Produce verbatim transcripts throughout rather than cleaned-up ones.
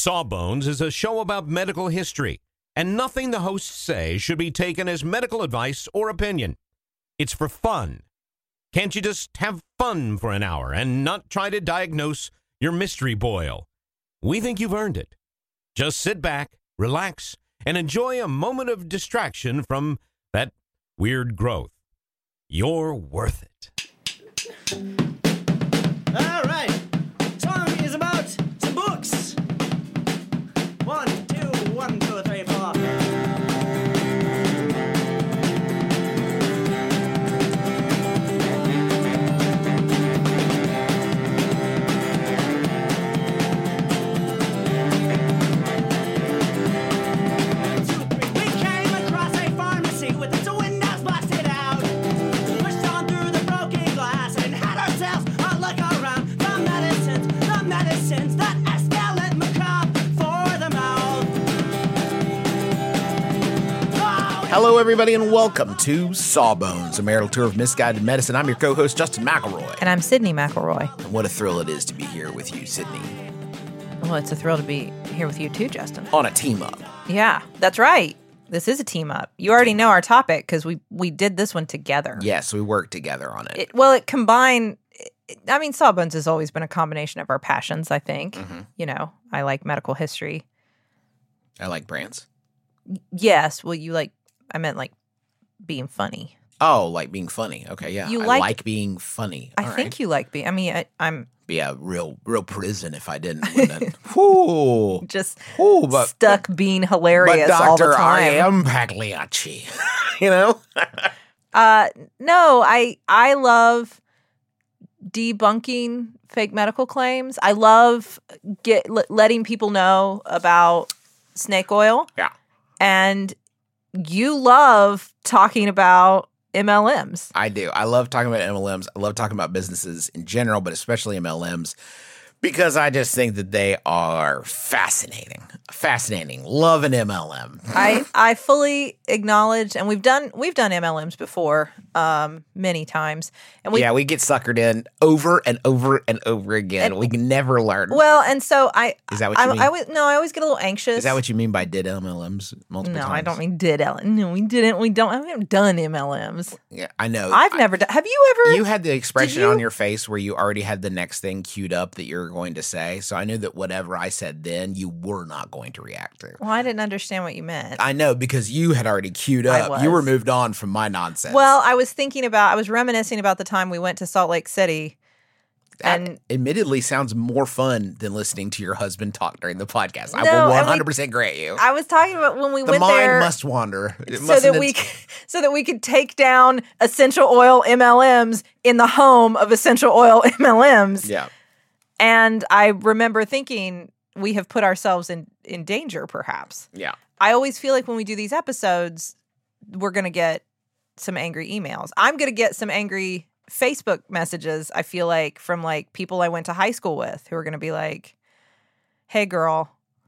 Sawbones is a show about medical history, and nothing the hosts say should be taken as medical advice or opinion. It's for fun. Can't you just have fun for an hour and not try to diagnose your mystery boil? We think you've earned it. Just sit back, relax, and enjoy a moment of distraction from that weird growth. You're worth it. All right. Song is about some books. One, two, one, two, three, four. Hello, everybody, and welcome to Sawbones, a marital tour of misguided medicine. I'm your co-host, Justin McElroy. And I'm Sydney McElroy. And what a thrill it is to be here with you, Sydney. Well, it's a thrill to be here with you too, Justin. On a team-up. Yeah, that's right. This is a team-up. You already know our topic because we, we did this one together. Yes, we worked together on it. it well, it combined... It, I mean, Sawbones has always been a combination of our passions, I think. Mm-hmm. You know, I like medical history. I like brands. Yes. Well, you like... I meant like being funny. Oh, like being funny. Okay, yeah. You I like, like being funny. I All think right. you like being. I mean, I, I'm be a real, real prison if I didn't. Wouldn't it? Whoo, just Whoo, but, stuck being hilarious but all the Doctor time. I am Pagliacci. You know. uh, no, I I love debunking fake medical claims. I love get l- letting people know about snake oil. Yeah, and. You love talking about M L Ms. I do. I love talking about M L Ms. I love talking about businesses in general, but especially M L Ms, because I just think that they are fascinating. Fascinating. Love an M L M. I, I fully acknowledge, and we've done we've done M L Ms before, um, many times. And we, yeah, we get suckered in over and over and over again. And, we can never learn. Well, and so I is that what you I, mean? I, I, no, I always get a little anxious. Is that what you mean by did M L Ms multiple no, times? No, I don't mean did L. No, we didn't. We don't. I haven't done M L Ms. Yeah, I know. I've I, never done. Have you ever? You had the expression you? on your face where you already had the next thing queued up that you were going to say. So I knew that whatever I said then, you were not going to react to. Well, I didn't understand what you meant. I know, because you had already queued up. You were moved on from my nonsense. Well, I was thinking about, I was reminiscing about the time we went to Salt Lake City. That and admittedly sounds more fun than listening to your husband talk during the podcast. No, I will one hundred percent we, grant you. I was talking about when we the went mind there. must wander. It so that we so that we could take down essential oil M L Ms in the home of essential oil M L Ms. Yeah. And I remember thinking we have put ourselves in, in danger, perhaps. Yeah. I always feel like when we do these episodes, we're going to get some angry emails. I'm going to get some angry Facebook messages, I feel like, from like people I went to high school with who are going to be like, hey, girl,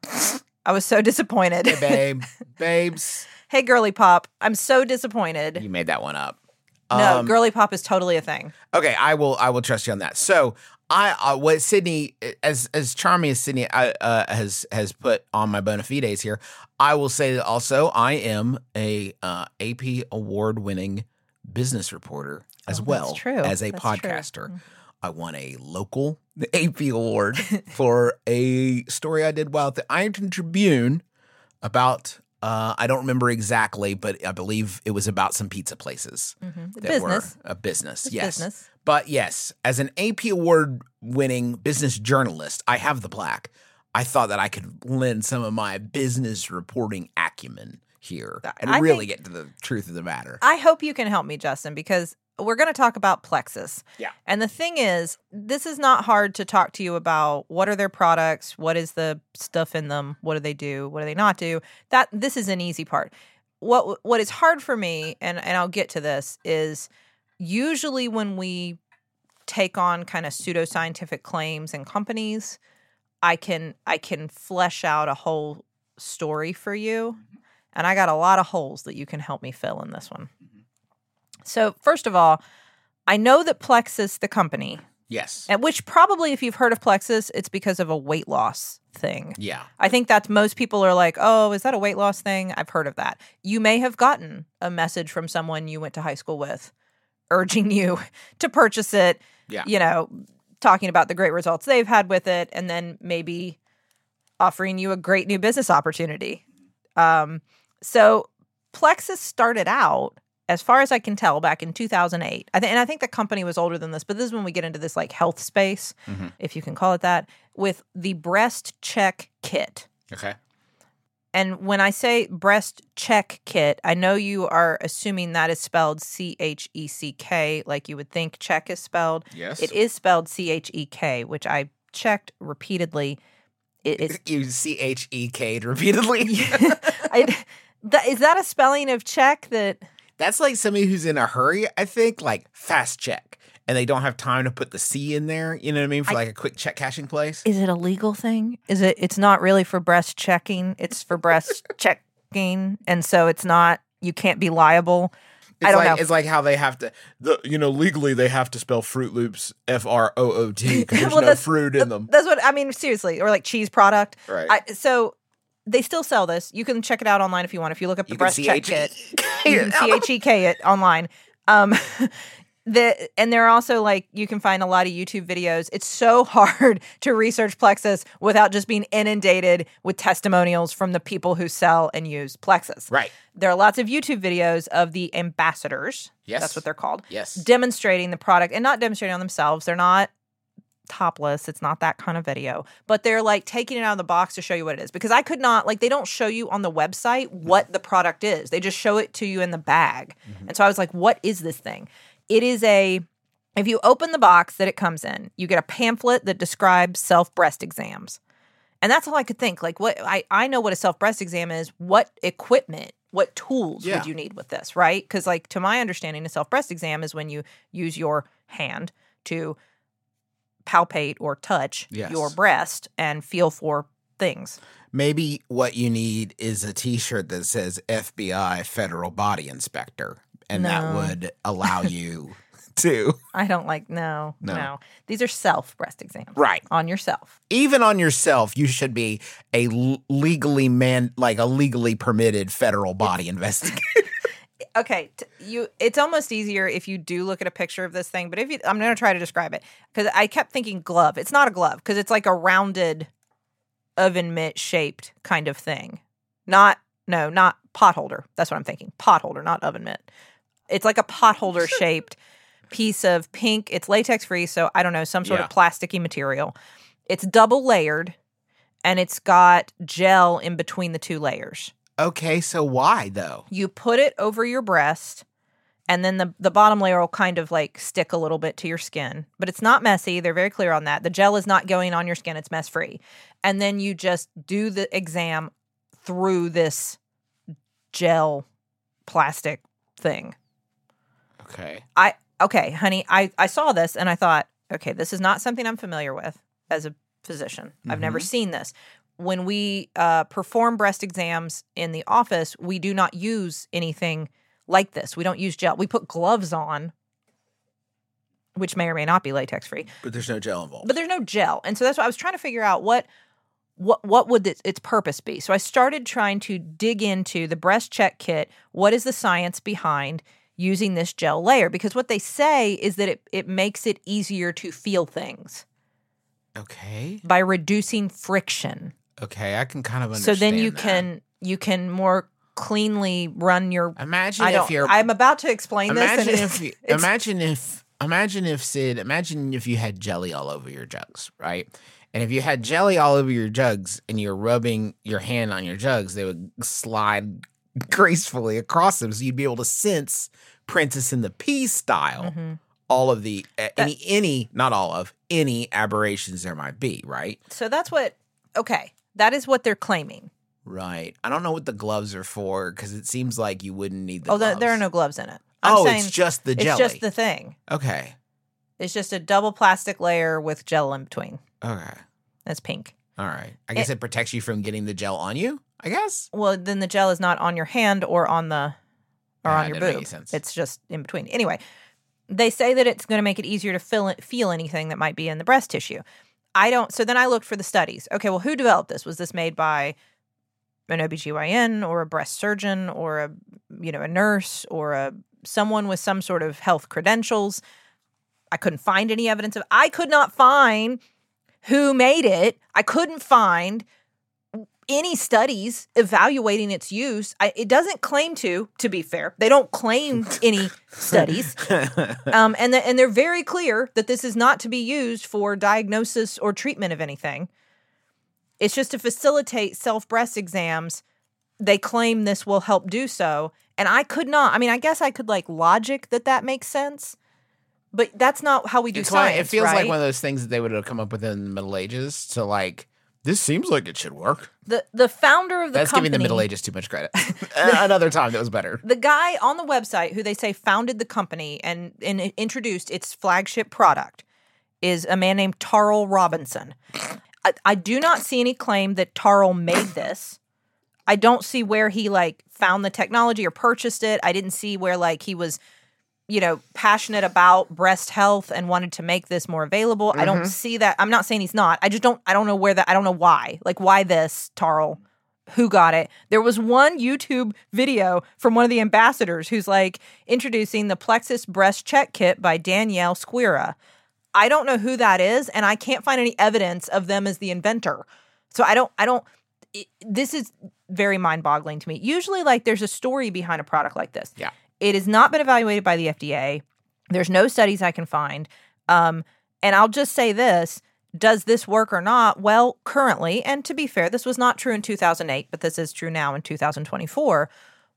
I was so disappointed. Hey, babe. Babes. Hey, girly pop, I'm so disappointed. You made that one up. No, um, girly pop is totally a thing. Okay, I will I will trust you on that. So I uh, what Sydney, as as charming as Sydney uh, has has put on my bona fides here, I will say that also I am a uh, A P award winning business reporter as oh, well that's true. as a that's podcaster. True. I won a local A P award for a story I did while at the Ironton Tribune about. Uh, I don't remember exactly, but I believe it was about some pizza places Mm-hmm. that Business. were a business. It's yes, business. But yes, as an A P award-winning business journalist, I have the plaque. I thought that I could lend some of my business reporting acumen here and I really think, get to the truth of the matter. I hope you can help me, Justin, because we're going to talk about Plexus. Yeah. And the thing is, this is not hard to talk to you about. What are their products? What is the stuff in them? What do they do? What do they not do? That this is an easy part. What what is hard for me, and, and I'll get to this, is usually when we take on kind of pseudoscientific claims and companies, I can I can flesh out a whole story for you. And I got a lot of holes that you can help me fill in this one. So first of all, I know that Plexus, the company, Yes. And which probably, if you've heard of Plexus, it's because of a weight loss thing. Yeah. I think that most people are like, oh, is that a weight loss thing? I've heard of that. You may have gotten a message from someone you went to high school with urging you to purchase it, Yeah. you know, talking about the great results they've had with it, and then maybe offering you a great new business opportunity. Um, so Plexus started out, as far as I can tell, back in two thousand eight. I th- and I think the company was older than this, but this is when we get into this like health space, Mm-hmm. if you can call it that, with the Breast Check Kit. Okay. And when I say Breast Check Kit, I know you are assuming that is spelled C H E C K, like you would think check is spelled. Yes. It is spelled C H E K, which I checked repeatedly. It is. You C H E K'd repeatedly. I, that, is that a spelling of check that... That's like somebody who's in a hurry, I think, like fast check. And they don't have time to put the C in there, you know what I mean, for I- like a quick check cashing place. Is it a legal thing? Is it? It's not really for breast checking. It's for breast checking, and so it's not. You can't be liable. It's I don't like, know. It's like how they have to, the you know, legally they have to spell Fruit Loops F R O O T because there's Well, no that's- fruit in them. That's what I mean. Seriously, or like cheese product. Right. I, so they still sell this. You can check it out online if you want. If you look up the You can breast check C H kit, E K you can C H E K it online. Um, the and there are also like you can find a lot of YouTube videos. It's so hard to research Plexus without just being inundated with testimonials from the people who sell and use Plexus. Right. There are lots of YouTube videos of the ambassadors. Yes. That's what they're called. Yes. Demonstrating the product and not demonstrating on themselves. They're not topless. It's not that kind of video, but they're like taking it out of the box to show you what it is. Because I could not, like, they don't show you on the website what the product is. They just show it to you in the bag. Mm-hmm. And so I was like, what is this thing? It is a, if you open the box that it comes in, you get a pamphlet that describes self breast exams. And that's all I could think. Like, what I, I know what a self breast exam is. What equipment, what tools Yeah. would you need with this, right? Because, like, to my understanding, a self breast exam is when you use your hand to palpate or touch Yes. your breast and feel for things. Maybe what you need is a T-shirt that says F B I Federal Body Inspector, and that No. would allow you to, I don't like, no, No. no. These are self breast exams. right? On yourself. Even on yourself, you should be a l- legally man, like a legally permitted federal body investigator. Okay, t- you. It's almost easier if you do look at a picture of this thing. But if you, I'm going to try to describe it because I kept thinking glove. It's not a glove because it's like a rounded oven mitt shaped kind of thing. Not no, not pot holder. That's what I'm thinking. Pot holder, not oven mitt. It's like a pot holder shaped piece of pink. It's latex free, so I don't know, some sort Yeah. of plasticky material. It's double layered, and it's got gel in between the two layers. Okay, so why though? You put it over your breast, and then the, the bottom layer will kind of like stick a little bit to your skin. But it's not messy. They're very clear on that. The gel is not going on your skin. It's mess free. And then you just do the exam through this gel plastic thing. Okay. I okay, honey, I, I saw this and I thought, okay, this is not something I'm familiar with as a physician. I've never seen this. When we uh, perform breast exams in the office, we do not use anything like this. We don't use gel. We put gloves on, which may or may not be latex free, But there's no gel involved. but there's no gel. And so that's why I was trying to figure out what what what would its, its purpose be. So I started trying to dig into the breast check kit. What is the science behind using this gel layer? Because what they say is that it, it makes it easier to feel things Okay. by reducing friction. Okay, I can kind of So understand. then you that. can you can more cleanly run your imagine I if don't you're. I'm about to explain this imagine and if you, it's- imagine if imagine if Sid imagine if you had jelly all over your jugs, right? And if you had jelly all over your jugs and you're rubbing your hand on your jugs, they would slide gracefully across them, so you'd be able to sense Princess and the Pea style Mhm. all of the uh, any any not all of any aberrations there might be, right? So that's what okay. That is what they're claiming. Right. I don't know what the gloves are for because it seems like you wouldn't need the Oh, there, gloves. there are no gloves in it. I'm oh, saying it's just the jelly. it's just the thing. okay. It's just a double plastic layer with gel in between. Okay. That's pink. All right. I guess it, protects you from getting the gel on you, I guess. Well, then the gel is not on your hand or on the or Yeah, on it your didn't make boob. any sense. It's just in between. Anyway, they say that it's going to make it easier to feel, feel anything that might be in the breast tissue. I don't. So then I looked for the studies. Okay, well, who developed this? Was this made by an O B G Y N or a breast surgeon or a, you know, a nurse or a someone with some sort of health credentials? I couldn't find any evidence of I could not find who made it. I couldn't find any studies evaluating its use. I, it doesn't claim to, to be fair. They don't claim any studies. Um, and, the, and they're very clear that this is not to be used for diagnosis or treatment of anything. It's just to facilitate self-breast exams. They claim this will help do so. And I could not, I mean, I guess I could like logic that that makes sense. But that's not how we do it's science, one, it feels right? like one of those things that they would have come up with in the Middle Ages to like, this seems like it should work. The the founder of the That's company... giving the Middle Ages too much credit. Another time that was better. The guy on the website who they say founded the company and, and introduced its flagship product is a man named Tarl Robinson. I, I do not see any claim that Tarl made this. I don't see where he like found the technology or purchased it. I didn't see where like he was... you know, passionate about breast health and wanted to make this more available. Mm-hmm. I don't see that. I'm not saying he's not. I just don't, I don't know where that, I don't know why. Like, why this, Tarl? Who got it? There was one YouTube video from one of the ambassadors who's like introducing the Plexus Breast Check Kit by Danielle Squira. I don't know who that is, and I can't find any evidence of them as the inventor. So I don't, I don't, it, this is very mind-boggling to me. Usually, like, there's a story behind a product like this. Yeah. It has not been evaluated by the F D A. There's no studies I can find. Um, and I'll just say this. Does this work or not? Well, currently, and to be fair, this was not true in two thousand eight, but this is true now in two thousand twenty-four.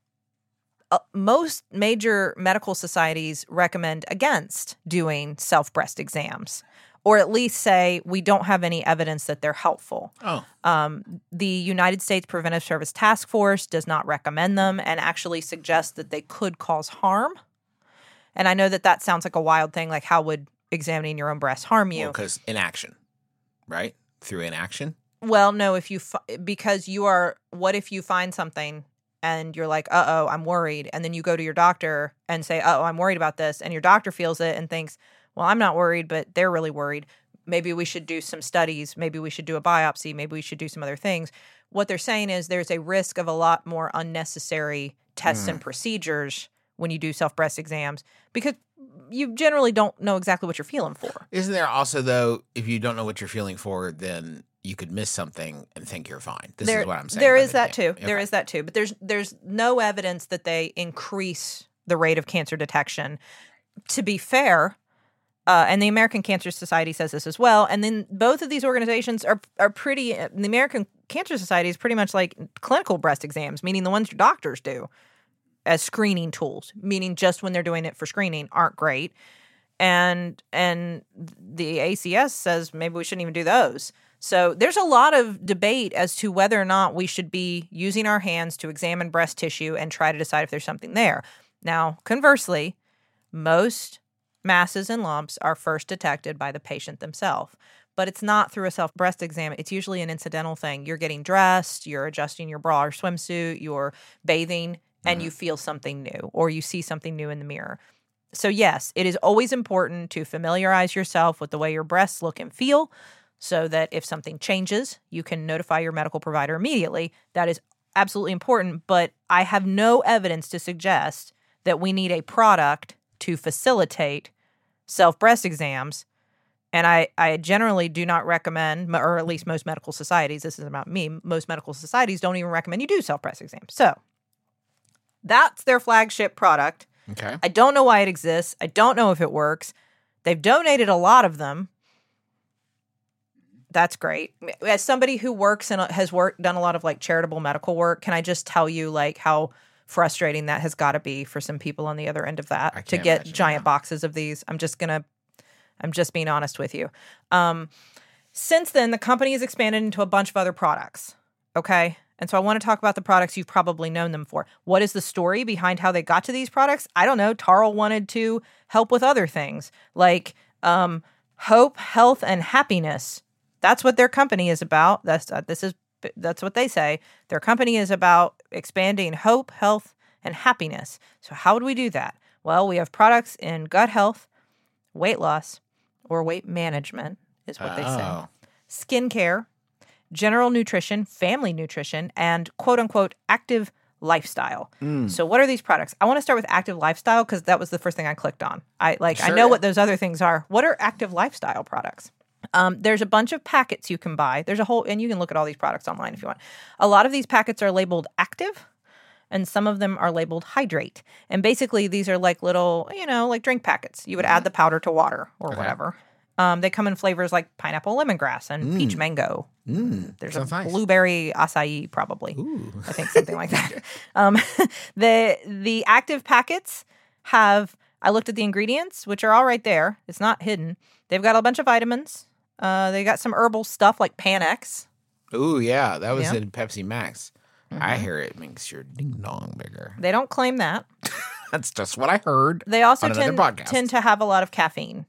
Uh, most major medical societies recommend against doing self-breast exams, or at least say we don't have any evidence that they're helpful. Oh. Um, the United States Preventive Service Task Force does not recommend them and actually suggests that they could cause harm. And I know that that sounds like a wild thing, like how would examining your own breast harm you? Because well, inaction, right? Through inaction? Well, no, if you fi- because you are, what if you find something and you're like, uh-oh, I'm worried, and then you go to your doctor and say, uh-oh, I'm worried about this, and your doctor feels it and thinks, well, I'm not worried, but they're really worried. Maybe we should do some studies. Maybe we should do a biopsy. Maybe we should do some other things. What they're saying is there's a risk of a lot more unnecessary tests mm. and procedures when you do self-breast exams because you generally don't know exactly what you're feeling for. Isn't there also, though, if you don't know what you're feeling for, then you could miss something and think you're fine. This there, is what I'm saying. There is the that game. too. Okay. There is that too. But there's there's no evidence that they increase the rate of cancer detection. To be fair, uh, and the American Cancer Society says this as well. And then both of these organizations are are pretty. The American Cancer Society is pretty much like clinical breast exams, meaning the ones your doctors do as screening tools, meaning just when they're doing it for screening aren't great. And and the A C S says maybe we shouldn't even do those. So there's a lot of debate as to whether or not we should be using our hands to examine breast tissue and try to decide if there's something there. Now, conversely, most masses and lumps are first detected by the patient themselves. But it's not through a self-breast exam. It's usually an incidental thing. You're getting dressed, you're adjusting your bra or swimsuit, you're bathing, and mm-hmm. you feel something new or you see something new in the mirror. So yes, it is always important to familiarize yourself with the way your breasts look and feel so that if something changes, you can notify your medical provider immediately. That is absolutely important, but I have no evidence to suggest that we need a product to facilitate self-breast exams. And I, I generally do not recommend, or at least most medical societies, this is about me, most medical societies don't even recommend you do self-breast exams. So that's their flagship product. Okay. I don't know why it exists. I don't know if it works. They've donated a lot of them. That's great. As somebody who works and has worked, done a lot of like charitable medical work, can I just tell you like how frustrating that has got to be for some people on the other end of that to get giant that. boxes of these? I'm just going to, I'm just being honest with you. Um, since then, the company has expanded into a bunch of other products. Okay. And so I want to talk about the products you've probably known them for. What is the story behind how they got to these products? I don't know. Tarl wanted to help with other things like um, hope, health, and happiness. That's what their company is about. That's uh, this is that's what they say. Their company is about expanding hope, health, and happiness. So how would we do that? Well, we have products in gut health, weight loss, or weight management is what they say. Oh. Skincare, general nutrition, family nutrition, and quote unquote active lifestyle. Mm. So what are these products? I want to start with active lifestyle because that was the first thing I clicked on. I like I Sure, know yeah. what those other things are. What are active lifestyle products? Um, there's a bunch of packets you can buy. There's a whole, and you can look at all these products online if you want. A lot of these packets are labeled active, and some of them are labeled hydrate. And basically, these are like little, you know, like drink packets. You would add the powder to water or Okay. whatever. Um, they come in flavors like pineapple lemongrass and peach mango. Mm. There's Sounds a nice. blueberry acai, probably. Ooh. I think something like that. Um, the the active packets have. I looked at the ingredients, which are all right there. It's not hidden. They've got a bunch of vitamins. Uh, they got some herbal stuff like Panax. Ooh, yeah. That was Yeah. in Pepsi Max. I hear it makes your ding dong bigger. They don't claim that. That's just what I heard. They also on another tend, podcast. tend to have a lot of caffeine.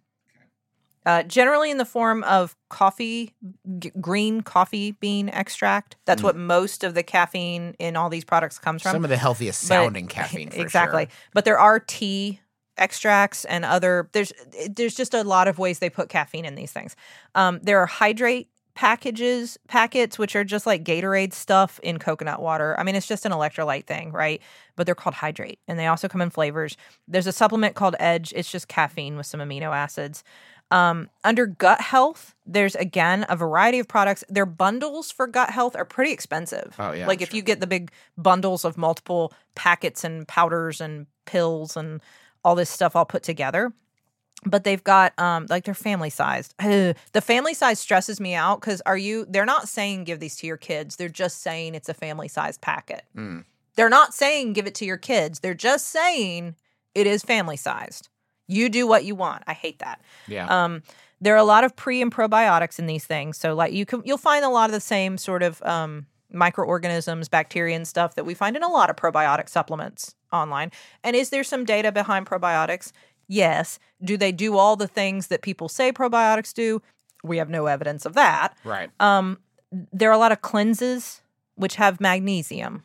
Uh, generally in the form of coffee, g- green coffee bean extract. That's what most of the caffeine in all these products comes from. Some of the healthiest But- sounding caffeine, for exactly. sure. But there are tea extracts and other. There's there's just a lot of ways they put caffeine in these things. Um, there are hydrate packages packets which are just like Gatorade stuff in coconut water. I mean, it's just an electrolyte thing, right? But they're called hydrate, and they also come in flavors. There's a supplement called Edge. It's just caffeine with some amino acids. Um, under gut health, there's again a variety of products. Their bundles for gut health are pretty expensive. Oh, yeah, like if sure. you get the big bundles of multiple packets and powders and pills and all this stuff all put together. But they've got um like they're family sized. The family size stresses me out because are you? They're not saying give these to your kids. They're just saying it's a family sized packet. Mm. They're not saying give it to your kids. They're just saying it is family sized. You do what you want. I hate that. Yeah. Um, there are a lot of pre and probiotics in these things. So like you can you'll find a lot of the same sort of um, microorganisms, bacteria and stuff that we find in a lot of probiotic supplements online. And is there some data behind probiotics? Yes. Do they do all the things that people say probiotics do? We have no evidence of that. right. Um, there are a lot of cleanses which have magnesium.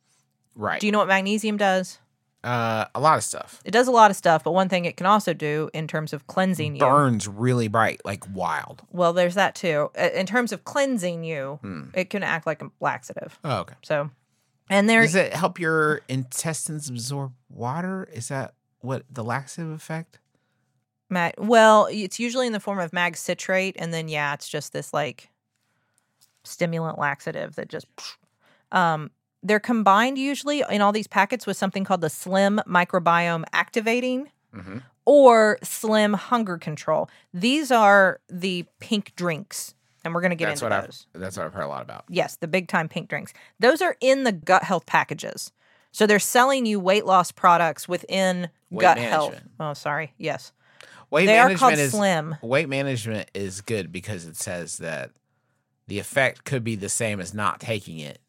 right. Do you know what magnesium does? uh, a lot of stuff. It does a lot of stuff, but one thing it can also do in terms of cleansing you. Burns really bright, like wild. Well, there's that too. Uh, In terms of cleansing you, Hmm. it can act like a laxative. Oh, okay. So, and there, Does it help your intestines absorb water? Is that what the laxative effect? mag, well, it's usually in the form of mag citrate, and then yeah, it's just this like stimulant laxative that just. Um, they're combined usually in all these packets with something called the Slim Microbiome Activating Mm-hmm. or Slim Hunger Control. These are the pink drinks, and we're going to get That's into what those. I've. That's what I've heard a lot about. Yes, the big time pink drinks. Those are in the gut health packages. So they're selling you weight loss products within Weight gut health. management. Oh, sorry. Yes. Weight They are management called is Slim. weight management is good because it says that the effect could be the same as not taking it,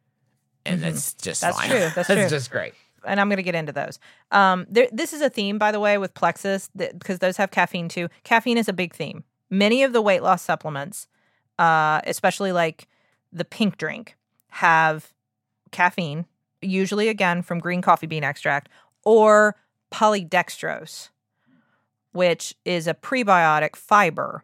and that's just That's fine. true, that's true. just great. And I'm going to get into those. Um, there, this is a theme, by the way, with Plexus, that, because those have caffeine too. Caffeine is a big theme. Many of the weight loss supplements, uh, especially like the pink drink, have caffeine, usually again from green coffee bean extract, or polydextrose, which is a prebiotic fiber.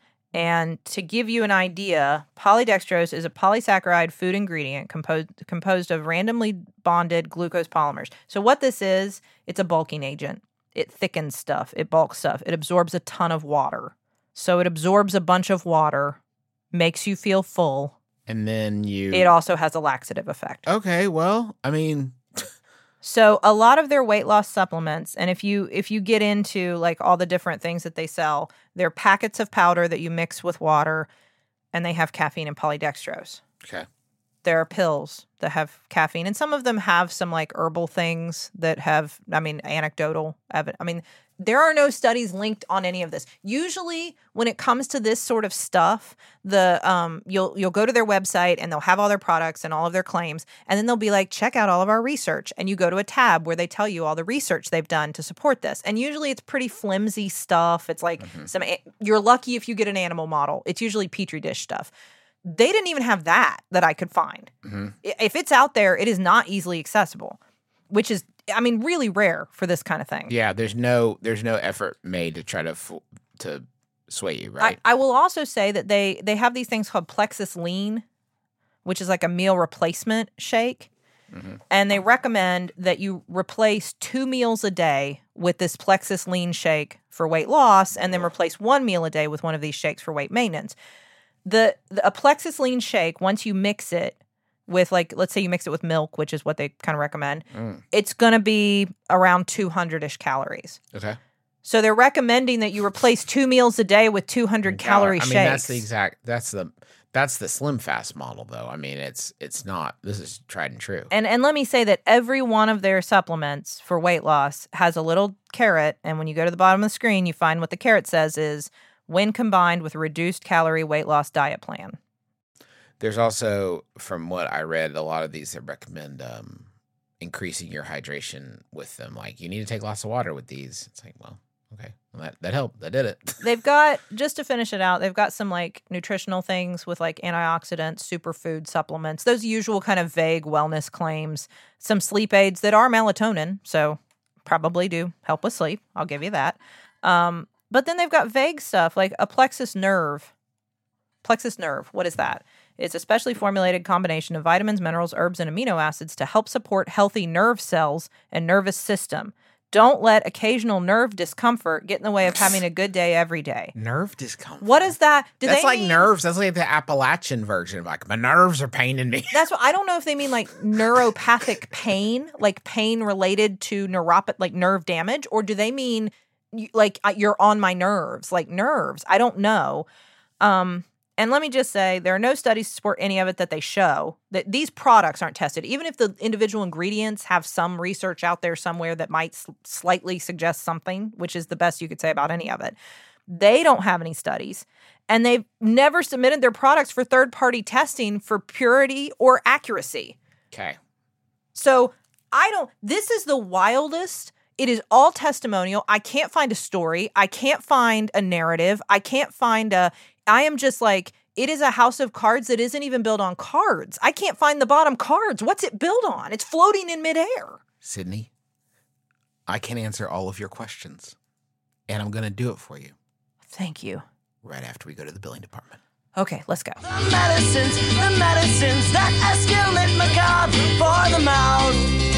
And to give you an idea, polydextrose is a polysaccharide food ingredient composed composed of randomly bonded glucose polymers. So what this is, it's a bulking agent. It thickens stuff. It bulks stuff. It absorbs a ton of water. So it absorbs a bunch of water, makes you feel full. And then you. It also has a laxative effect. Okay, well, I mean, So a lot of their weight loss supplements, and if you if you get into like all the different things that they sell, they're packets of powder that you mix with water, and they have caffeine and polydextrose. okay. There are pills that have caffeine, and some of them have some like herbal things that have, I mean, anecdotal evidence. I mean, there are no studies linked on any of this. Usually, when it comes to this sort of stuff, the um, you'll you'll go to their website and they'll have all their products and all of their claims, and then they'll be like, check out all of our research, and you go to a tab where they tell you all the research they've done to support this. And usually, it's pretty flimsy stuff. It's like some. You're lucky if you get an animal model. It's usually petri dish stuff. They didn't even have that that I could find. Mm-hmm. I- If it's out there, it is not easily accessible, which is I mean, really rare for this kind of thing. Yeah, there's no there's no effort made to try to f- to sway you, right? I, I will also say that they they have these things called Plexus Lean, which is like a meal replacement shake. Mm-hmm. And they recommend that you replace two meals a day with this Plexus Lean shake for weight loss, and then replace one meal a day with one of these shakes for weight maintenance. The, the a Plexus Lean shake, once you mix it with, like, let's say you mix it with milk, which is what they kind of recommend, mm. it's going to be around two hundred-ish calories. Okay. So they're recommending that you replace two meals a day with two hundred calorie I mean, shakes. that's the exact that's the that's the Slim Fast model, though. I mean, it's it's not. This is tried and true. And and let me say that every one of their supplements for weight loss has a little carrot, and when you go to the bottom of the screen, you find what the carrot says is when combined with a reduced calorie weight loss diet plan. There's also, from what I read, a lot of these that recommend um, increasing your hydration with them. Like, you need to take lots of water with these. It's like, well, okay, well, that that helped. That did it. They've got, just to finish it out, they've got some like nutritional things with like antioxidants, superfood supplements, those usual kind of vague wellness claims, some sleep aids that are melatonin, so probably do help with sleep. I'll give you that. Um, but then they've got vague stuff like a plexus nerve. Plexus nerve, what is that? It's a specially formulated combination of vitamins, minerals, herbs, and amino acids to help support healthy nerve cells and nervous system. Don't let occasional nerve discomfort get in the way of having a good day every day. Nerve discomfort? What is that? Do that's they like mean, nerves. That's like the Appalachian version. Like, my nerves are paining me. That's what I don't know if they mean like neuropathic pain, like pain related to neuropathy, like nerve damage, or do they mean like you're on my nerves, like nerves? I don't know. Um, And let me just say, there are no studies to support any of it that they show. That these products aren't tested. Even if the individual ingredients have some research out there somewhere that might s- slightly suggest something, which is the best you could say about any of it, they don't have any studies. And they've never submitted their products for third-party testing for purity or accuracy. Okay. So I don't, this is the wildest. It is all testimonial. I can't find a story. I can't find a narrative. I can't find a, I am just like, it is a house of cards that isn't even built on cards. I can't find the bottom cards. What's it built on? It's floating in midair. Sydney, I can answer all of your questions, and I'm going to do it for you. Thank you. Right after we go to the billing department. Okay, let's go. The medicines, the medicines that escalate macabre for the mouth.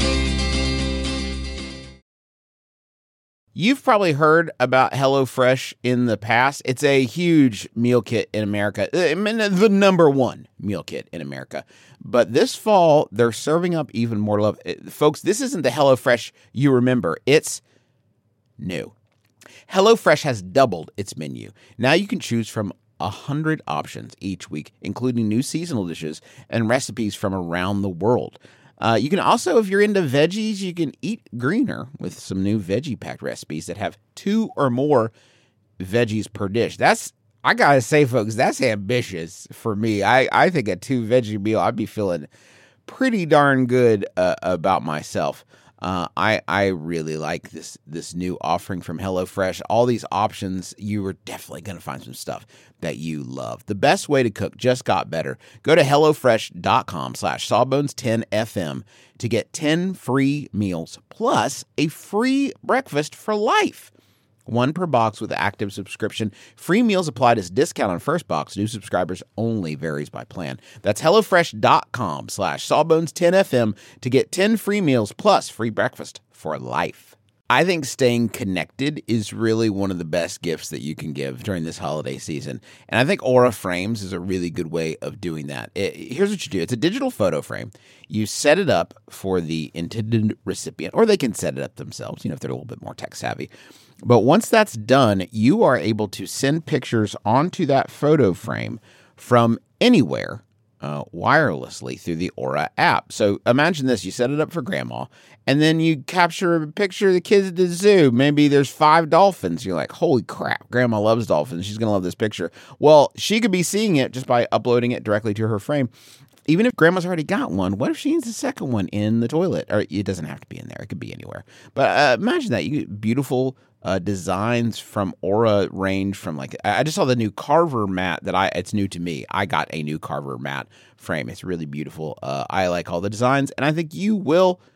You've probably heard about HelloFresh in the past. It's a huge meal kit in America. I mean, the number one meal kit in America. But this fall, they're serving up even more love. Folks, this isn't the HelloFresh you remember. It's new. HelloFresh has doubled its menu. Now you can choose from one hundred options each week, including new seasonal dishes and recipes from around the world. Uh, you can also, if you're into veggies, you can eat greener with some new veggie-packed recipes that have two or more veggies per dish. That's, I gotta say, folks, that's ambitious for me. I, I think a two-veggie meal, I'd be feeling pretty darn good uh, about myself. Uh, I I really like this this new offering from HelloFresh. All these options, you are definitely going to find some stuff that you love. The best way to cook just got better. Go to HelloFresh.com slash Sawbones10FM to get ten free meals plus a free breakfast for life. One per box with active subscription. Free meals applied as discount on first box. New subscribers only, varies by plan. That's HelloFresh.com slash Sawbones10FM to get ten free meals plus free breakfast for life. I think staying connected is really one of the best gifts that you can give during this holiday season. And I think Aura Frames is a really good way of doing that. It, here's what you do. It's a digital photo frame. You set it up for the intended recipient, or they can set it up themselves, you know, if they're a little bit more tech savvy. But once that's done, you are able to send pictures onto that photo frame from anywhere uh, wirelessly through the Aura app. So imagine this. You set it up for grandma, and then you capture a picture of the kids at the zoo. Maybe there's five dolphins. You're like, holy crap, grandma loves dolphins. She's going to love this picture. Well, she could be seeing it just by uploading it directly to her frame. Even if grandma's already got one, what if she needs a second one in the toilet? Or it doesn't have to be in there. It could be anywhere. But uh, imagine that. You get beautiful uh, designs from Aura range from like, I just saw the new Carver mat that I, it's new to me. I got a new Carver mat frame. It's really beautiful. Uh, I like all the designs, and I think you will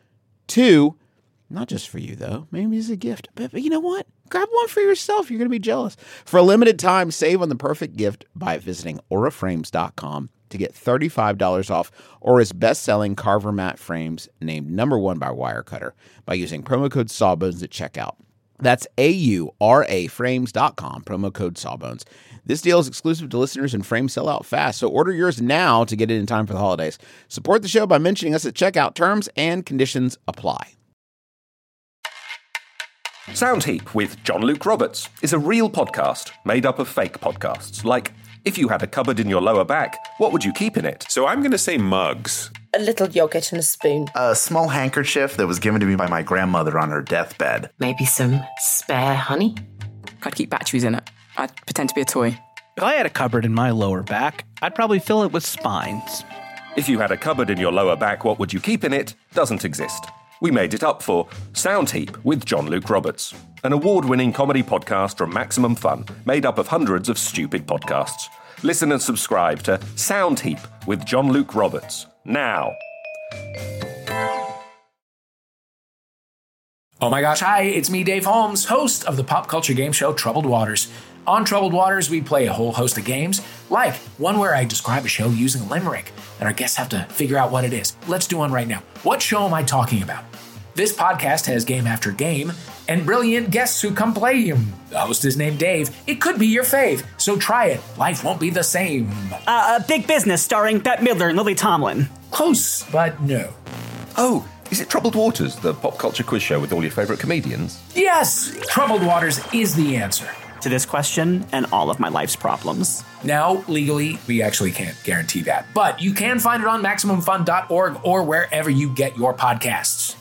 Two, not just for you, though. Maybe it's a gift. But, but you know what? Grab one for yourself. You're going to be jealous. For a limited time, save on the perfect gift by visiting aura frames dot com to get thirty-five dollars off Aura's best-selling Carver mat frames named number one by Wirecutter by using promo code Sawbones at checkout. That's A U R A frames dot com, promo code Sawbones. This deal is exclusive to listeners and frames sell out fast, so order yours now to get it in time for the holidays. Support the show by mentioning us at checkout. Terms and conditions apply. Soundheap with John Luke Roberts is a real podcast made up of fake podcasts. Like, if you had a cupboard in your lower back, what would you keep in it? So I'm going to say mugs. A little yogurt and a spoon. A small handkerchief that was given to me by my grandmother on her deathbed. Maybe some spare honey. I'd keep batteries in it. I'd pretend to be a toy. If I had a cupboard in my lower back, I'd probably fill it with spines. If you had a cupboard in your lower back, what would you keep in it? Doesn't exist. We made it up for Soundheap with John Luke Roberts, an award-winning comedy podcast from Maximum Fun, made up of hundreds of stupid podcasts. Listen and subscribe to Soundheap with John Luke Roberts now. Oh my gosh, hi, it's me, Dave Holmes, host of the pop culture game show Troubled Waters. On Troubled Waters, we play a whole host of games, like one where I describe a show using a limerick, and our guests have to figure out what it is. Let's do one right now. What show am I talking about? This podcast has game after game, and brilliant guests who come play them. The host is named Dave. It could be your fave, so try it. Life won't be the same. Uh, Big Business, starring Bette Midler and Lily Tomlin. Close, but no. Oh, is it Troubled Waters, the pop culture quiz show with all your favourite comedians? Yes! Troubled Waters is the answer. To this question and all of my life's problems. Now, legally, we actually can't guarantee that, but you can find it on Maximum Fun dot org or wherever you get your podcasts.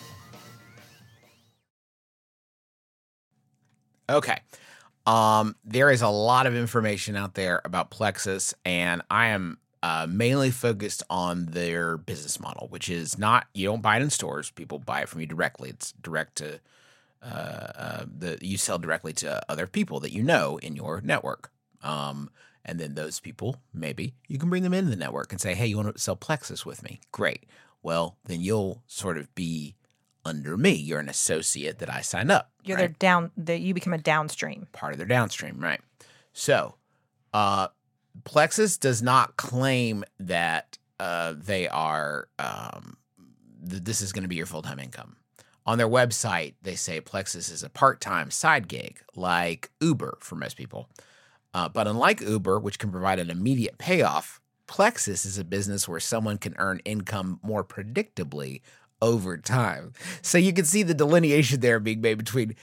Okay. Um, there is a lot of information out there about Plexus, and I am uh, mainly focused on their business model, which is not, you don't buy it in stores. People buy it from you directly. It's direct to, uh, uh, the you sell directly to other people that you know in your network. Um, and then those people, maybe you can bring them into the network and say, hey, you want to sell Plexus with me? Great. Well, then you'll sort of be under me. You're an associate that I signed up. You're right? their down. The, you become a downstream part of their downstream, right? So, uh, Plexus does not claim that uh, they are. Um, th- this is going to be your full time income. On their website, they say Plexus is a part time side gig, like Uber for most people. Uh, but unlike Uber, which can provide an immediate payoff, Plexus is a business where someone can earn income more predictably over time. So you can see the delineation there being made between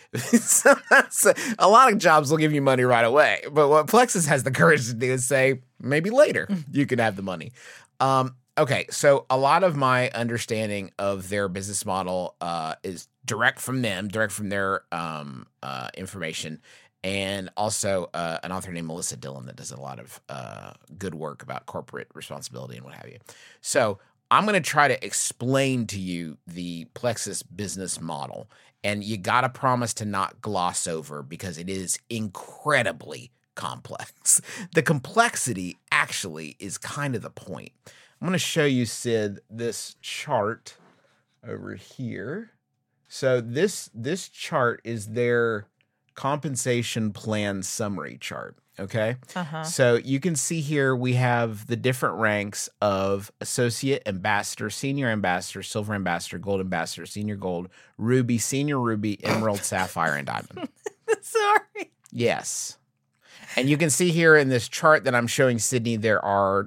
a lot of jobs will give you money right away. But what Plexus has the courage to do is say, maybe later you can have the money. Um, okay, so a lot of my understanding of their business model uh, is direct from them, direct from their um, uh, information. And also uh, an author named Melissa Dillon that does a lot of uh, good work about corporate responsibility and what have you. So I'm going to try to explain to you the Plexus business model, and you got to promise to not gloss over because it is incredibly complex. The complexity actually is kind of the point. I'm going to show you, Sid, this chart over here. So this this chart is their compensation plan summary chart. Okay. Uh-huh. So you can see here we have the different ranks of associate ambassador, senior ambassador, silver ambassador, gold ambassador, senior gold, ruby, senior ruby, emerald, sapphire, and diamond. Sorry. Yes. And you can see here in this chart that I'm showing Sydney, there are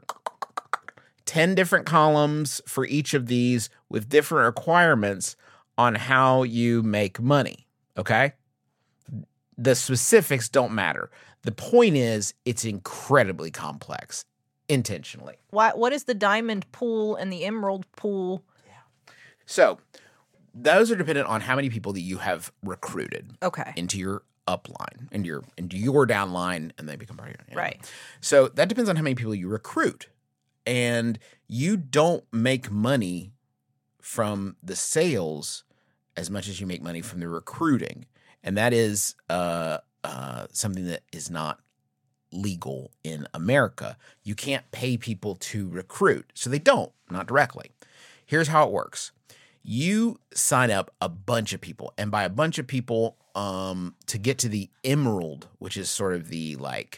ten different columns for each of these with different requirements on how you make money. Okay. The specifics don't matter. The point is, it's incredibly complex, intentionally. Why, what is the diamond pool and the emerald pool? Yeah. So those are dependent on how many people that you have recruited Okay. into your upline, into your into your downline, and they become part of your downline. Right. So that depends on how many people you recruit. And you don't make money from the sales as much as you make money from the recruiting. And that is uh, uh, something that is not legal in America. You can't pay people to recruit. So they don't, not directly. Here's how it works. You sign up a bunch of people, and by a bunch of people, um, to get to the Emerald, which is sort of the like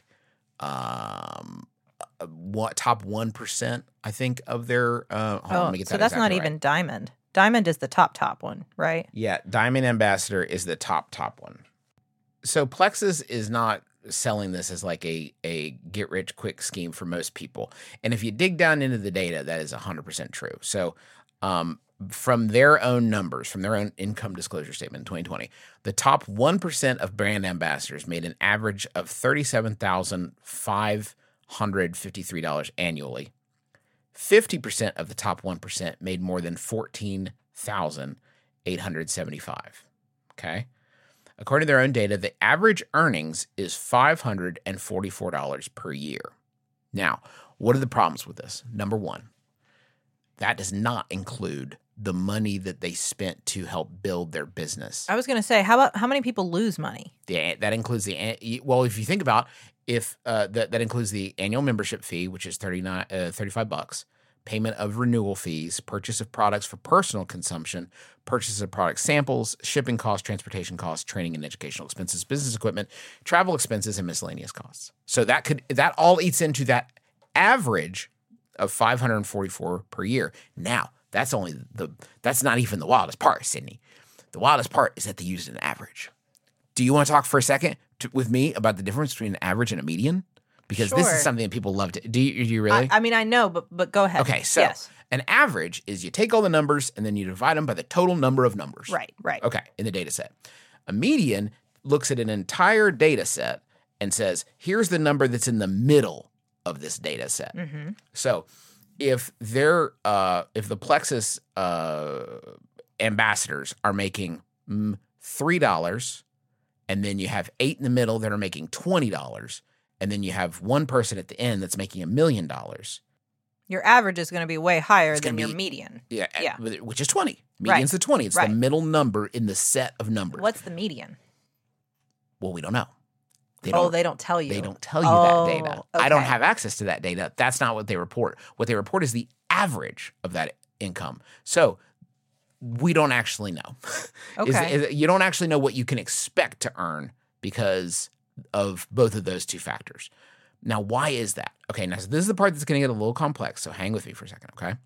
um, uh, what top one percent, I think, of their. Uh, hold on, Oh, let me get so that that's not exactly even right. Diamond. Diamond is the top top one, right? Yeah, Diamond Ambassador is the top top one. So Plexus is not selling this as like a a get rich quick scheme for most people. And if you dig down into the data, that is one hundred percent true. So um, from their own numbers, from their own income disclosure statement in twenty twenty, the top one percent of brand ambassadors made an average of thirty-seven thousand five hundred fifty-three dollars annually. fifty percent of the top one percent made more than fourteen thousand eight hundred seventy-five dollars. Okay? According to their own data, the average earnings is five hundred forty-four dollars per year. Now, what are the problems with this? Number one, that does not include the money that they spent to help build their business. I was going to say, how about how many people lose money? The, that includes the, well, if you think about, if uh, that, that includes the annual membership fee, which is thirty-nine, uh, thirty-five bucks, payment of renewal fees, purchase of products for personal consumption, purchase of product samples, shipping costs, transportation costs, training and educational expenses, business equipment, travel expenses, and miscellaneous costs. So that could that all eats into that average of five hundred forty-four per year. Now, that's only the that's not even the wildest part, Sydney. The wildest part is that they used an average. Do you want to talk for a second to, with me about the difference between an average and a median? Because this Sure. is something that people love to do. You, do you really? I, I mean, I know, but but go ahead. Okay, so yes. an average is you take all the numbers and then you divide them by the total number of numbers. Right, right. Okay, in the data set. A median looks at an entire data set and says, here's the number that's in the middle of this data set. Mm-hmm. So if they're uh, if the Plexus uh, ambassadors are making mm, three dollars, and then you have eight in the middle that are making twenty dollars, and then you have one person at the end that's making a million dollars. Your average is going to be way higher It's than gonna your be- median. Yeah, Yeah. which is twenty. Median's Right. the twenty. It's Right. the middle number in the set of numbers. What's the median? Well, we don't know. They Oh, they don't tell you. They don't tell you Oh, that data. I don't okay. have access to that data. That's not what they report. What they report is the average of that income. So we don't actually know. Is- Okay. is- you don't actually know what you can expect to earn because of both of those two factors. Now, why is that? Okay, now so this is the part that's going to get a little complex, so hang with me for a second, okay?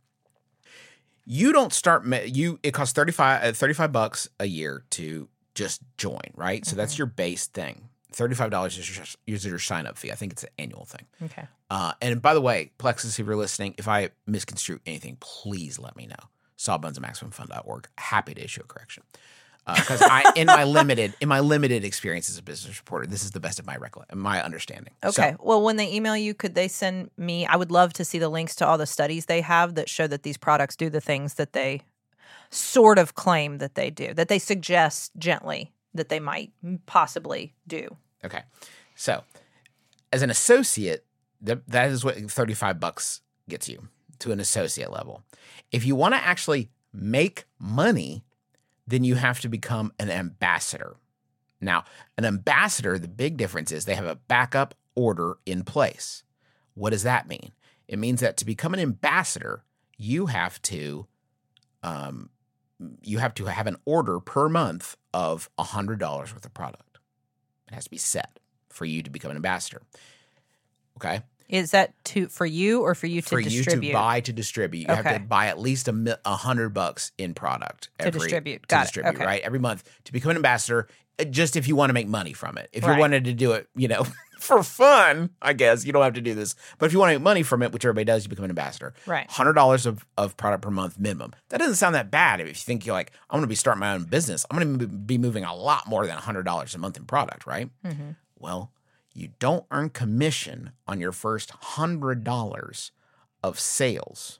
You don't start ma- you it costs thirty-five, uh, thirty-five bucks a year to just join, right? So that's your base thing. thirty-five dollars is your, is your sign-up fee. I think it's an annual thing. Okay. Uh, and by the way, Plexus, if you're listening, if I misconstrue anything, please let me know. sawbones at maximum fun dot org. Happy to issue a correction. Because I, in my limited, in my limited experience as a business reporter, this is the best of my recollection, my understanding. Okay. So, Well, when they email you, could they send me? I would love to see the links to all the studies they have that show that these products do the things that they sort of claim that they do, that they suggest gently that they might possibly do. okay. So, as an associate, th- that is what thirty-five bucks gets you to an associate level. If you want to actually make money, then you have to become an ambassador. Now, an ambassador, the big difference is they have a backup order in place. What does that mean? It means that to become an ambassador, you have to, um, you have to have an order per month of one hundred dollars worth of product. It has to be set for you to become an ambassador. Okay? Is that to for you or for you to For distribute? you to buy to distribute, you have Okay. to buy at least a, mi- a hundred bucks in product To every, distribute. To Got it. distribute, Okay. right? Every month to become an ambassador. uh, Just if you want to make money from it, if Right. you wanted to do it, you know, for fun, I guess you don't have to do this. But if you want to make money from it, which everybody does, you become an ambassador. Right. Hundred dollars of of product per month minimum. That doesn't sound that bad if you think you're like, I'm going to be starting my own business. I'm going to be moving a lot more than a hundred dollars a month in product, right? Mhm. Well, you don't earn commission on your first hundred dollars of sales.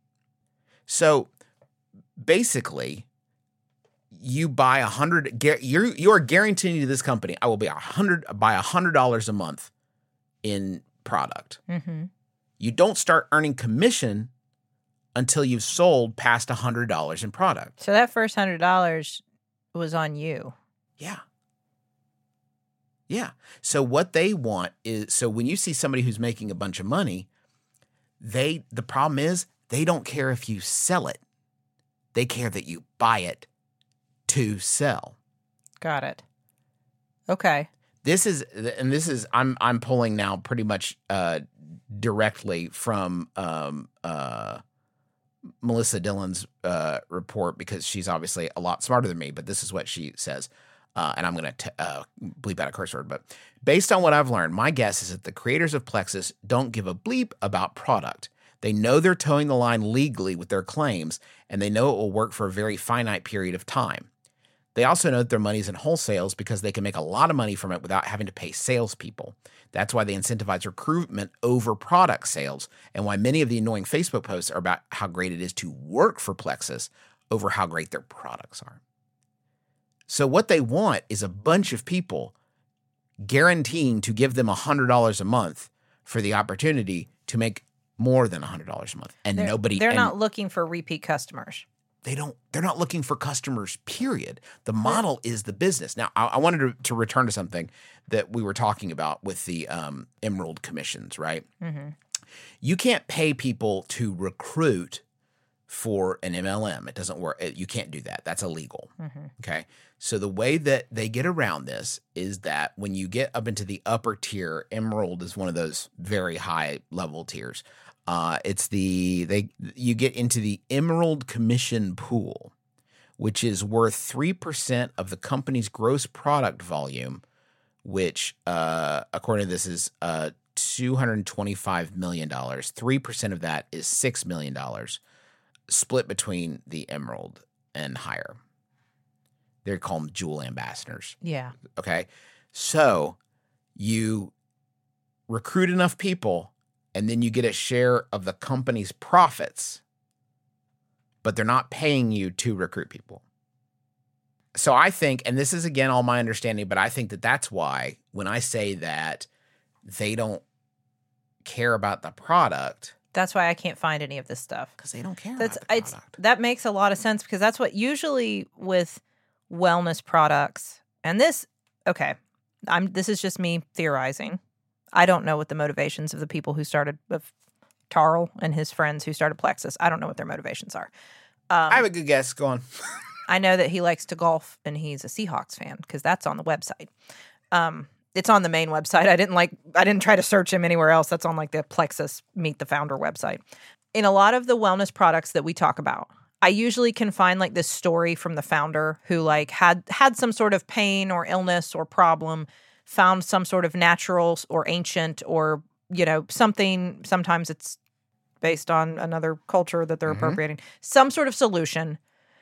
So basically, you buy a hundred. You're you are guaranteeing to this company, I will be a hundred buy a hundred dollars a month in product. Mhm. You don't start earning commission until you've sold past a hundred dollars in product. So that first hundred dollars was on you. Yeah. Yeah. So what they want is, so when you see somebody who's making a bunch of money, they, the problem is they don't care if you sell it. They care that you buy it to sell. Got it. Okay. This is, and this is, I'm I'm pulling now pretty much uh, directly from um, uh, Melissa Dillon's uh, report, because she's obviously a lot smarter than me, but this is what she says. Uh, and I'm going to uh, bleep out a curse word. But based on what I've learned, my guess is that the creators of Plexus don't give a bleep about product. They know they're towing the line legally with their claims, and they know it will work for a very finite period of time. They also know that their money's in wholesales because they can make a lot of money from it without having to pay salespeople. That's why they incentivize recruitment over product sales, and why many of the annoying Facebook posts are about how great it is to work for Plexus over how great their products are. So what they want is a bunch of people guaranteeing to give them one hundred dollars a month for the opportunity to make more than one hundred dollars a month. And they're, nobody... They're and not looking for repeat customers. They don't, they're not looking for customers, period. The model is the business. Now, I, I wanted to, to return to something that we were talking about with the um, Emerald commissions, right? Mm-hmm. You can't pay people to recruit for an M L M. It doesn't work. It, you can't do that. That's illegal. Mm-hmm. Okay. So the way that they get around this is that when you get up into the upper tier, Emerald is one of those very high level tiers. Uh, it's the, they, you get into the Emerald Commission Pool, which is worth three percent of the company's gross product volume, which, uh, according to this is, uh, two hundred twenty-five million dollars. three percent of that is six million dollars, split between the Emerald and higher. They're called Jewel Ambassadors. Yeah. Okay. So you recruit enough people, and then you get a share of the company's profits, but they're not paying you to recruit people. So I think, and this is again all my understanding, but I think that that's why when I say that they don't care about the product, that's why I can't find any of this stuff, because they don't care that's, about the it's, product. That makes a lot of sense, because that's what usually with wellness products, and this, okay, I'm. This is just me theorizing. I don't know what the motivations of the people who started, of Tarl and his friends who started Plexus. I don't know what their motivations are. Um, I have a good guess. Go on. I know that he likes to golf and he's a Seahawks fan, because that's on the website. Um, it's on the main website. I didn't like. I didn't try to search him anywhere else. That's on like the Plexus Meet the Founder website. In a lot of the wellness products that we talk about, I usually can find like this story from the founder who like had had some sort of pain or illness or problem, found some sort of natural or ancient or, you know, something. Sometimes it's based on another culture that they're Mm-hmm. appropriating, some sort of solution,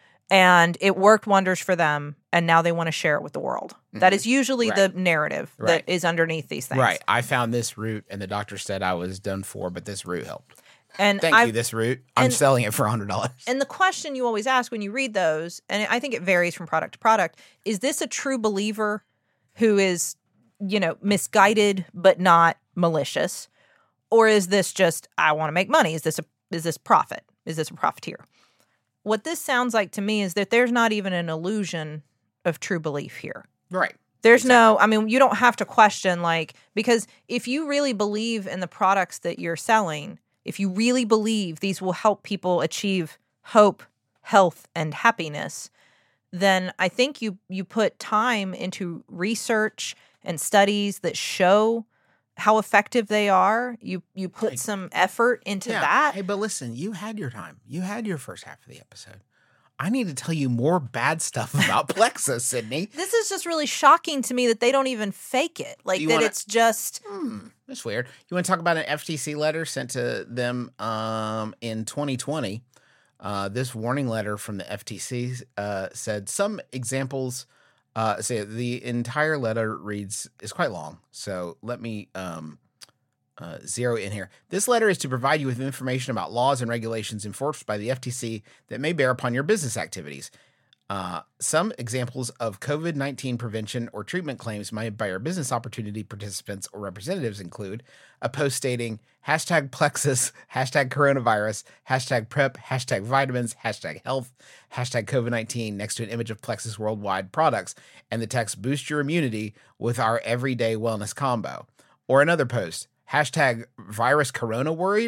and it worked wonders for them, and now they want to share it with the world. Mm-hmm. That is usually Right. the narrative Right. that is underneath these things. Right. I found this root, and the doctor said I was done for, but this root helped. And Thank I've, you, this root. I'm and- selling it for one hundred dollars. And the question you always ask when you read those, and I think it varies from product to product, is this a true believer who is, you know, misguided but not malicious? Or is this just, I want to make money? Is this a is this profit? Is this a profiteer? What this sounds like to me is that there's not even an illusion of true belief here. Right. There's no, I mean, you don't have to question, like, because if you really believe in the products that you're selling, if you really believe these will help people achieve hope, health, and happiness, then I think you you put time into research and studies that show how effective they are. You you put Hey, some effort into yeah. that. Hey, but listen, you had your time. You had your first half of the episode. I need to tell you more bad stuff about Plexus, Sydney. This is just really shocking to me that they don't even fake it. Like you that wanna- it's just Hmm, that's weird. You want to talk about an F T C letter sent to them um, in twenty twenty? Uh, this warning letter from the F T C uh, said some examples. Uh, say the entire letter reads is quite long, so let me um, uh, zero in here. This letter is to provide you with information about laws and regulations enforced by the F T C that may bear upon your business activities. Uh, some examples of COVID nineteen prevention or treatment claims made by your business opportunity participants or representatives include a post stating hashtag Plexus, hashtag coronavirus, hashtag prep, hashtag vitamins, hashtag health, hashtag COVID nineteen next to an image of Plexus Worldwide products and the text boost your immunity with our everyday wellness combo. Or another post, hashtag virus corona worried,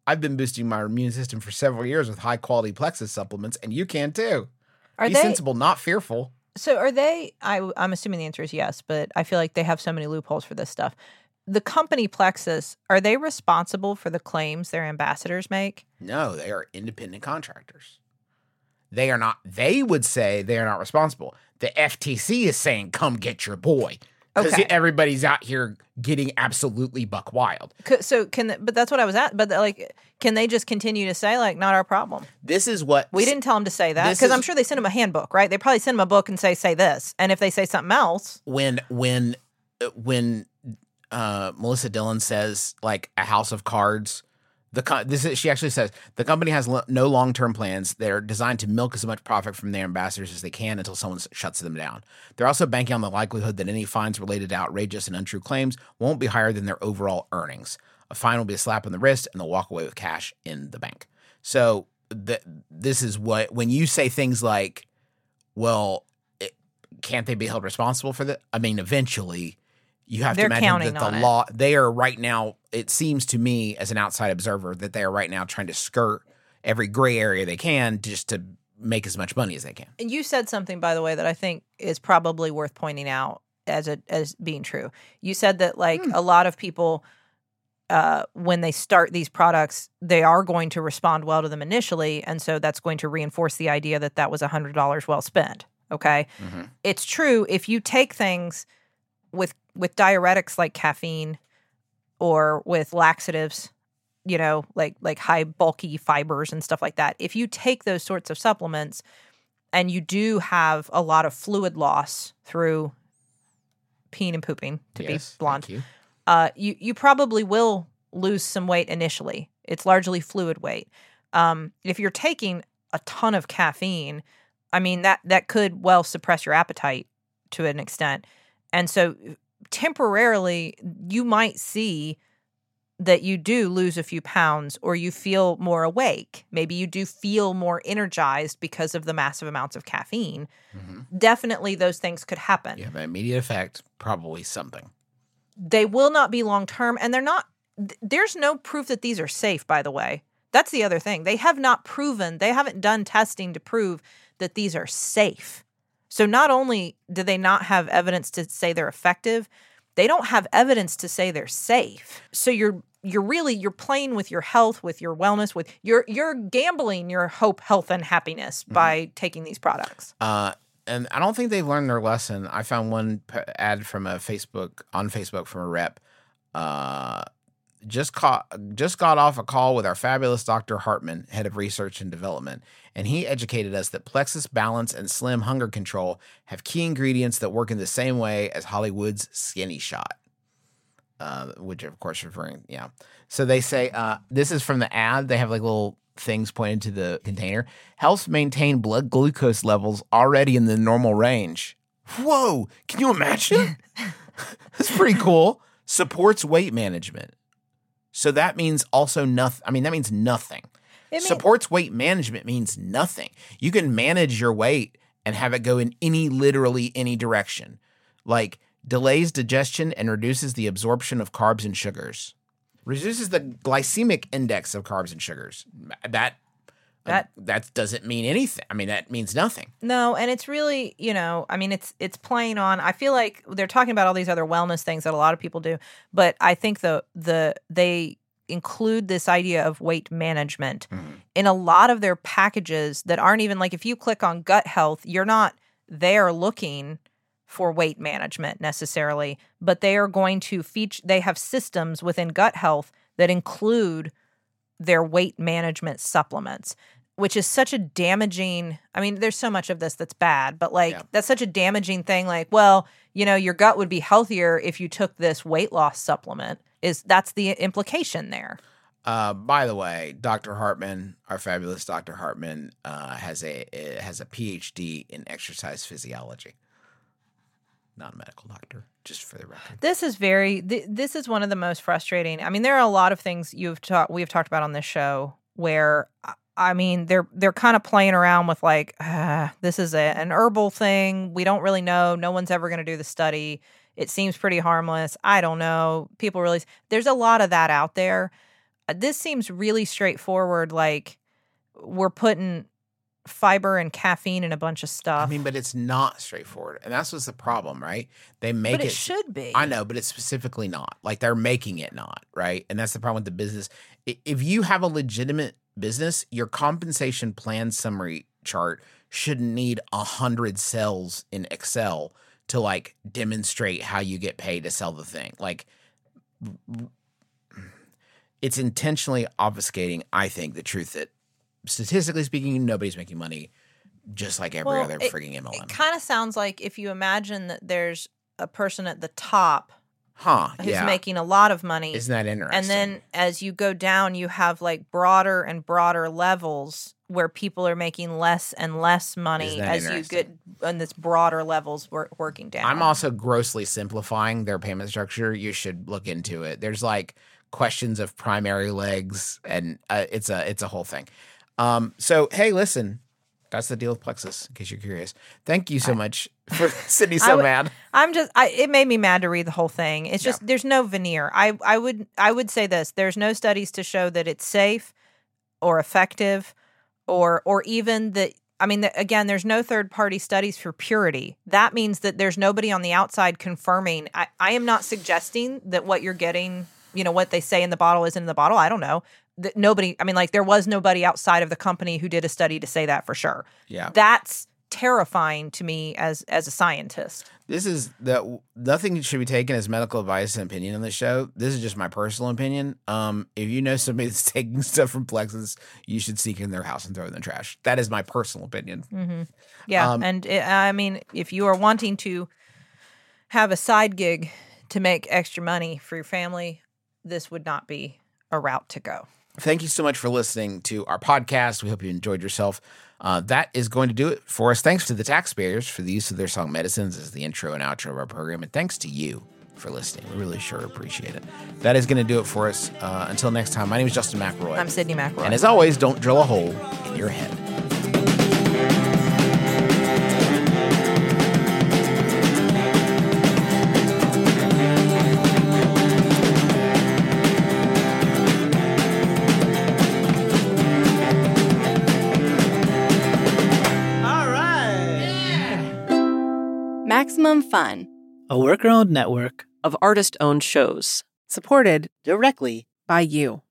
I've been boosting my immune system for several years with high quality Plexus supplements, and you can too. Are Be they sensible, not fearful. So are they? I, I'm assuming the answer is yes, but I feel like they have so many loopholes for this stuff. The company Plexus, are they responsible for the claims their ambassadors make? No, they are independent contractors. They are not. They would say they are not responsible. The F T C is saying, "Come get your boy," because Okay. everybody's out here getting absolutely buck wild. C- So can, the, but that's what I was at. But like, can they just continue to say like, not our problem? This is what We didn't tell them to say that This because is- I'm sure they sent them a handbook, right? They probably send them a book and say, say this. And if they say something else, when when when uh, Melissa Dillon says like a house of cards. The co- this is, she actually says the company has lo- no long term plans. They're designed to milk as much profit from their ambassadors as they can until someone s- shuts them down. They're also banking on the likelihood that any fines related to outrageous and untrue claims won't be higher than their overall earnings. A fine will be a slap on the wrist, and they'll walk away with cash in the bank. So th- this is what when you say things like, "Well, it, can't they be held responsible for that?" I mean, eventually. You have They're to imagine counting that the on it. law, they are right now, it seems to me as an outside observer that they are right now trying to skirt every gray area they can just to make as much money as they can. and you said something, by the way, that I think is probably worth pointing out as a, as being true. You said that like a lot of people, uh, when they start these products, they are going to respond well to them initially. And so that's going to reinforce the idea that that was one hundred dollars well spent. Okay. Mm-hmm. It's true. If you take things with with diuretics like caffeine or with laxatives, you know, like like high bulky fibers and stuff like that, if you take those sorts of supplements and you do have a lot of fluid loss through peeing and pooping, to Yes, be blunt, thank you. uh, you you probably will lose some weight initially. It's largely fluid weight. Um, if you're taking a ton of caffeine, I mean that that could well suppress your appetite to an extent, and so temporarily you might see that you do lose a few pounds or you feel more awake. Maybe you do feel more energized because of the massive amounts of caffeine. Mm-hmm. Definitely those things could happen. You have an immediate effect, probably something. They will not be long term, and they're not th- there's no proof that these are safe, by the way. That's the other thing. They have not proven, they haven't done testing to prove that these are safe. So not only do they not have evidence to say they're effective, they don't have evidence to say they're safe. So you're you're really you're playing with your health, with your wellness, with you're you're gambling your hope, health, and happiness Mm-hmm. by taking these products. Uh, and I don't think they've learned their lesson. I found one p- ad from a Facebook on Facebook from a rep. Uh, just caught, just got off a call with our fabulous Doctor Hartman, head of research and development, and he educated us that Plexus Balance and Slim Hunger Control have key ingredients that work in the same way as Hollywood's Skinny Shot. Uh, which of course referring, yeah. So they say, uh, this is from the ad. They have like little things pointed to the container. Helps maintain blood glucose levels already in the normal range. Whoa, can you imagine? That's pretty cool. Supports weight management. So that means also nothing. I mean, that means nothing. It mean- Supports weight management means nothing. You can manage your weight and have it go in any, literally any direction. Like, delays digestion and reduces the absorption of carbs and sugars. Reduces the glycemic index of carbs and sugars. That that that doesn't mean anything. I mean, that means nothing. No, and it's really, you know, I mean, it's it's playing on. I feel like they're talking about all these other wellness things that a lot of people do, but I think the the they include this idea of weight management Mm-hmm. in a lot of their packages that aren't even like if you click on gut health, you're not there looking for weight management necessarily, but they are going to feature, they have systems within gut health that include their weight management supplements, which is such a damaging, I mean, there's so much of this that's bad, but like, Yeah. that's such a damaging thing. Like, well, you know, your gut would be healthier if you took this weight loss supplement. Is that's the implication there. Uh, by the way, Doctor Hartman, our fabulous Doctor Hartman, uh, has a uh, has a P H D in exercise physiology. Not a medical doctor, just for the record. This is very. Th- this is one of the most frustrating. I mean, there are a lot of things you've talked. We've talked about on this show where, I mean, they're they're kind of playing around with like, uh, this is a, an herbal thing. We don't really know. No one's ever going to do the study. It seems pretty harmless. I don't know. People really. There's a lot of that out there. this seems really straightforward. Like we're putting fiber and caffeine in a bunch of stuff. I mean, but it's not straightforward. And that's what's the problem, right? They make But it. it should be. I know, but it's specifically not. Like they're making it not, right? And that's the problem with the business. I- If you have a legitimate business, your compensation plan summary chart shouldn't need a hundred cells in Excel to like demonstrate how you get paid to sell the thing. Like it's intentionally obfuscating, I think, the truth that statistically speaking, nobody's making money just like every Well, other it- frigging M L M. It kind of sounds like if you imagine that there's a person at the top Huh, who's yeah. making a lot of money. Isn't that interesting? And then as you go down, you have like broader and broader levels where people are making less and less money Isn't that as you interesting? get on this broader levels wor- working down. I'm also grossly simplifying their payment structure. You should look into it. There's like questions of primary legs, and uh, it's a it's a whole thing. Um, so hey, listen, that's the deal with Plexus. In case you're curious, thank you so much for Sydney I so would- mad. I'm just I it made me mad to read the whole thing. It's just there's no veneer. I I would I would say this. There's no studies to show that it's safe or effective or or even that I mean the, again there's no third party studies for purity. That means that there's nobody on the outside confirming. I, I am not suggesting that what you're getting, you know, what they say in the bottle isn't in the bottle. I don't know. That nobody I mean like there was nobody outside of the company who did a study to say that for sure. Yeah. That's terrifying to me as as a scientist. This is the nothing should be taken as medical advice and opinion on the show. This is just my personal opinion. Um, if you know somebody that's taking stuff from Plexus, you should seek in their house and throw it in the trash. That is my personal opinion. Mm-hmm. Yeah, Um, and it, I mean, if you are wanting to have a side gig to make extra money for your family, this would not be a route to go. Thank you so much for listening to our podcast. We hope you enjoyed yourself. Uh, that is going to do it for us. Thanks to the taxpayers for the use of their song Medicines as the intro and outro of our program. And thanks to you for listening. We really sure appreciate it. That is going to do it for us. Uh, until next time, my name is Justin McElroy. I'm Sydney McElroy. And as always, don't drill a hole in your head. Maximum Fun, A worker-owned network of artist-owned shows. Supported directly By you.